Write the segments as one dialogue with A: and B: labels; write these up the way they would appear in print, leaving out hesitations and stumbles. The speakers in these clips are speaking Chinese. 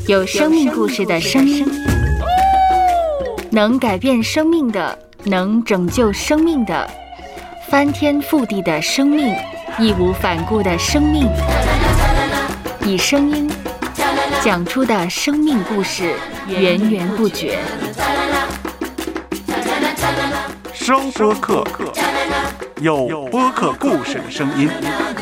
A: 有生命故事的声音，能改变生命的，能拯救生命的，翻天覆地的生命，义无反顾的生命，以声音讲出的生命故事，源源不绝。
B: 声播客，有播客故事的声音。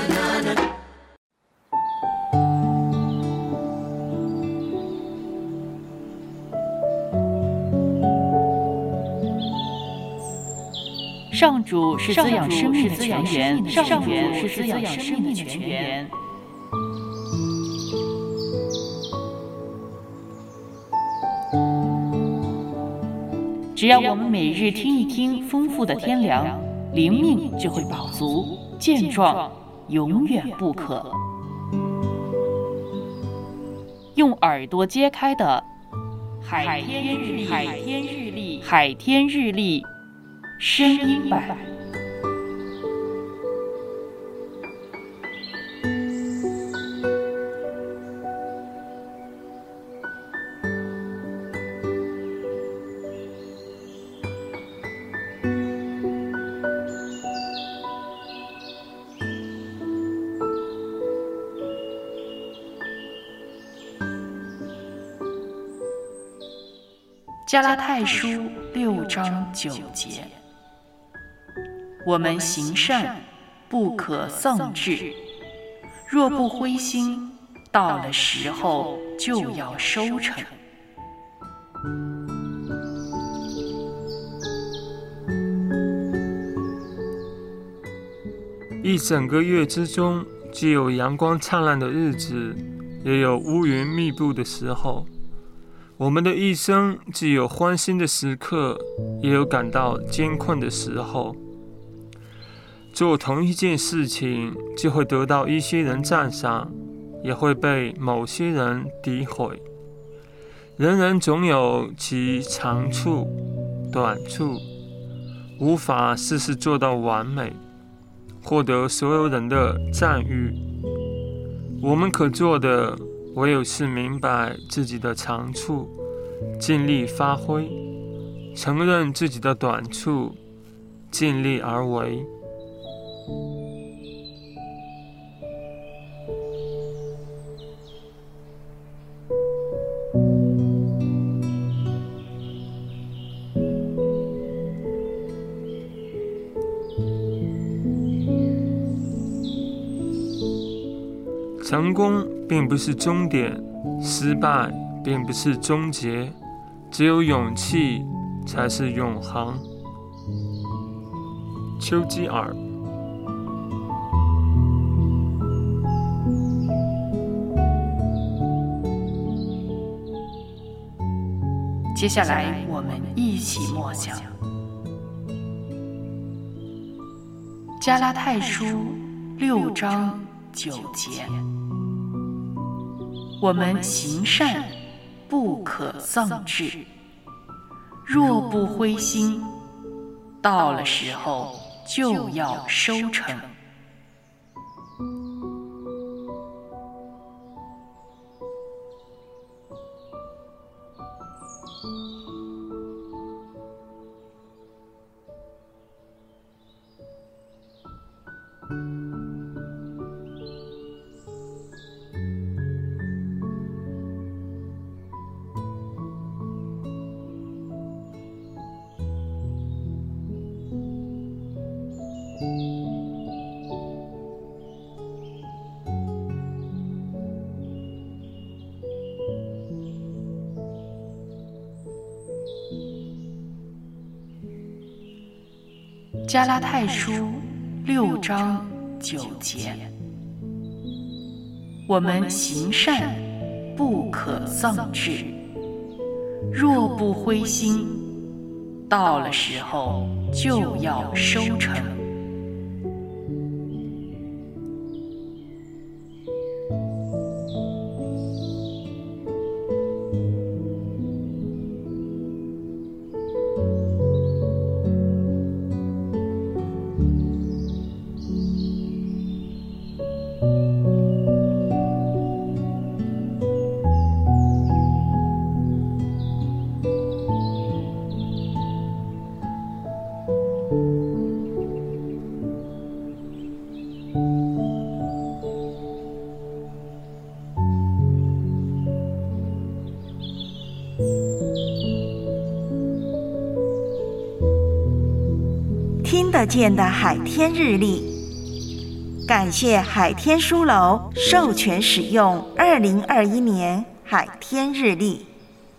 C: 上主是滋养生命的泉源，上主是滋养生命的泉源。只要我们每日听一听丰富的天粮，灵命就会饱足健壮，永远不渴。用耳朵揭开的海天日历声音版。加拉太书6章9节，我们行善不可丧志，若不灰心，到了时候就要收成。
D: 一整个月之中，既有阳光灿烂的日子，也有乌云密布的时候。我们的一生既有欢欣的时刻，也有感到艰困的时候。做同一件事情，就会得到一些人赞赏，也会被某些人诋毁。人人总有其长处、短处，无法事事做到完美，获得所有人的赞誉。我们可做的，唯有是明白自己的长处，尽力发挥，承认自己的短处，尽力而为。成功并不是终点，失败并不是终结，只有勇气才是永恒。丘吉尔。
C: 接下来我们一起默想加拉太书6章9节，我们行善不可丧志，若不灰心，到了时候就要收成。加拉太书6章9节，我们行善不可丧志，若不灰心，到了时候就要收成。
E: 件的海天日历。感谢海天书楼授权使用2021年海天日历。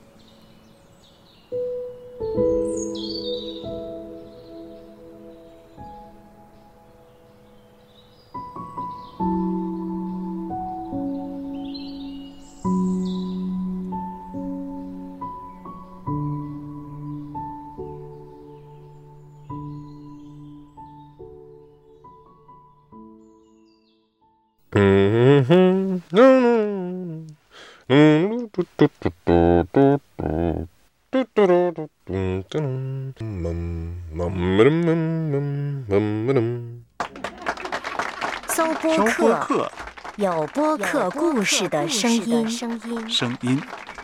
F: 搜播客，有播客故事的声音。